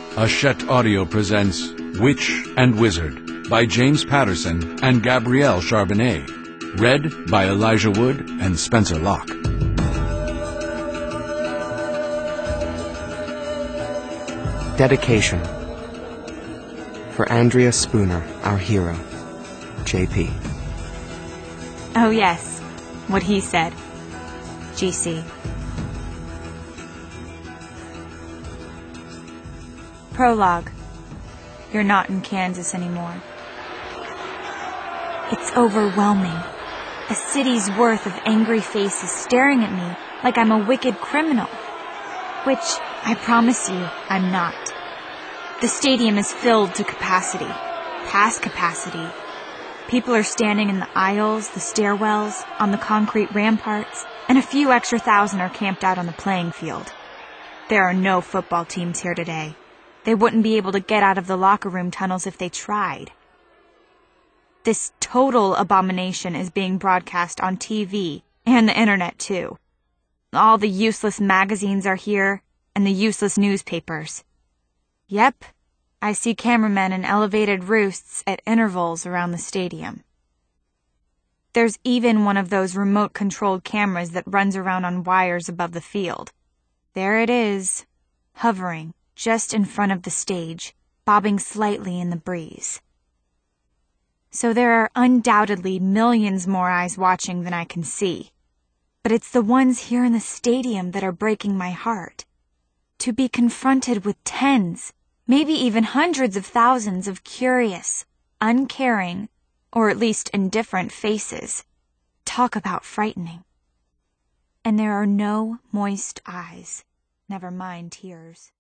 Hachette Audio presents Witch and Wizard by James Patterson and Gabrielle Charbonnet. Read by Elijah Wood and Spencer Locke. Dedication. For Andrea Spooner, our hero, J.P. Oh yes, what he said. G.C. Prologue. You're not in Kansas anymore. It's overwhelming. A city's worth of angry faces staring at me like I'm a wicked criminal. Which, I promise you, I'm not. The stadium is filled to capacity. Past capacity. People are standing in the aisles, the stairwells, on the concrete ramparts, and a few extra thousand are camped out on the playing field. There are no football teams here today. They wouldn't be able to get out of the locker room tunnels if they tried. This total abomination is being broadcast on TV and the internet too. All the useless magazines are here and the useless newspapers. Yep, I see cameramen in elevated roosts at intervals around the stadium. There's even one of those remote-controlled cameras that runs around on wires above the field. There it is, hovering just in front of the stage, bobbing slightly in the breeze. So there are undoubtedly millions more eyes watching than I can see. But it's the ones here in the stadium that are breaking my heart. To be confronted with tens, maybe even hundreds of thousands of curious, uncaring, or at least indifferent faces. Talk about frightening. And there are no moist eyes, never mind tears.